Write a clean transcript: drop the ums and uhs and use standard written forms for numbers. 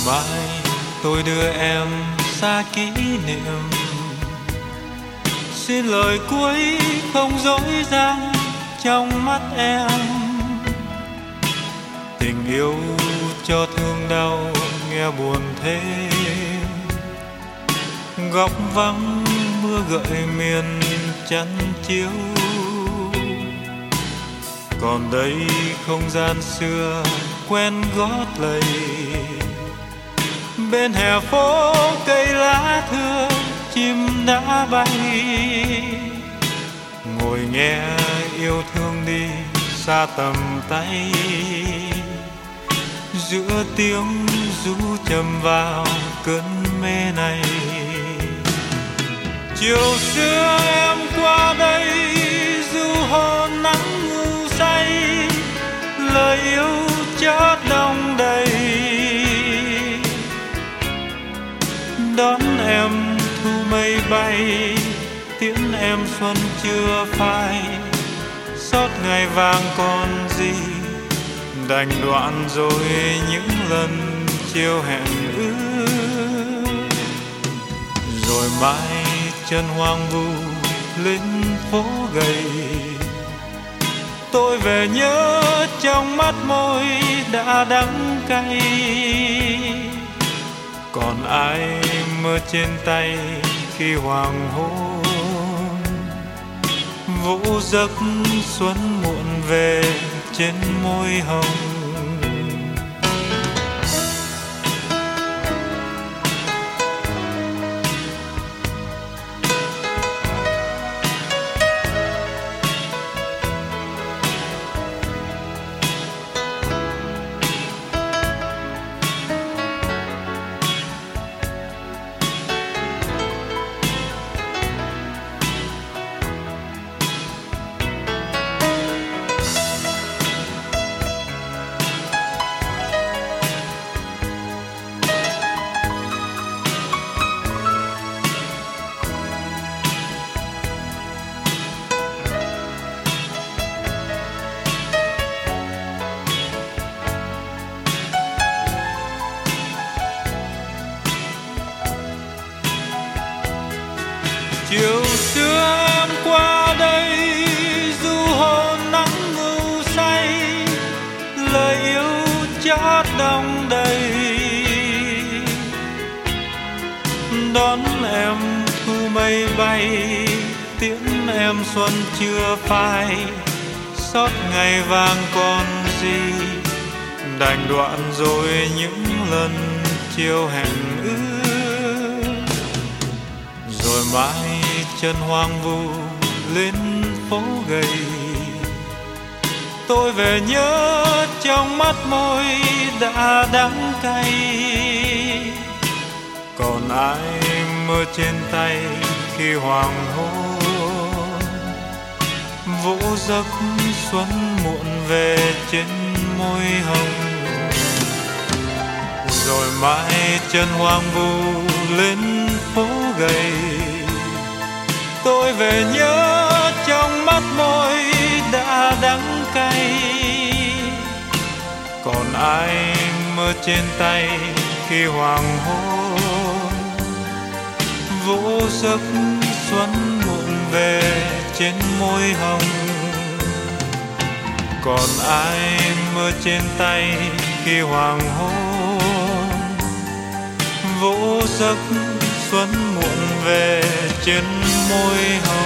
mai tôi đưa em xa kỷ niệm. Xin lời cuối không dối gian trong mắt em. Tình yêu cho thương đau nghe buồn thế. Góc vắng mưa gợi miền chăn chiếu. Còn đây không gian xưa quen gót lầy. Bên hè phố cây lá thưa chim đã bay. Ngồi nghe yêu thương đi xa tầm tay. Giữa tiếng ru trầm vào cơn mê này. Chiều xưa em qua đây du hồn nắng ngủ say. Lời yêu chót đong đầy. Đón em thu mây bay. Tiễn em xuân chưa phai. Xót ngày vàng còn gì. Đành đoạn rồi những lần chiều hẹn ước. Rồi mai chân hoang vu lên phố gầy. Tôi về nhớ trong mắt môi đã đắng cay. Còn ai mơ trên tay khi hoàng hôn. Vỗ giấc xuân muộn về trên môi hồng. Chiều xưa em qua đây du hồn nắng ngủ say. Lời yêu chót đong đầy. Đón em thu mây bay. Tiễn em xuân chưa phai. Xót ngày vàng còn gì. Đành đoạn rồi những lần chiều hẹn ước. Rồi mai chân hoang vu lên phố gầy. Tôi về nhớ trong mắt môi đã đắng cay. Còn ai mơ trên tay khi hoàng hôn. Vỗ giấc xuân muộn về trên môi hồng. Rồi mai chân hoang vu lên phố gầy. Tôi về nhớ trong mắt môi đã đắng cay. Còn ai mơ trên tay khi hoàng hôn. Vỗ giấc xuân muộn về trên môi hồng. Còn ai mơ trên tay khi hoàng hôn. Vỗ giấc xuân muộn về trên môi hồng.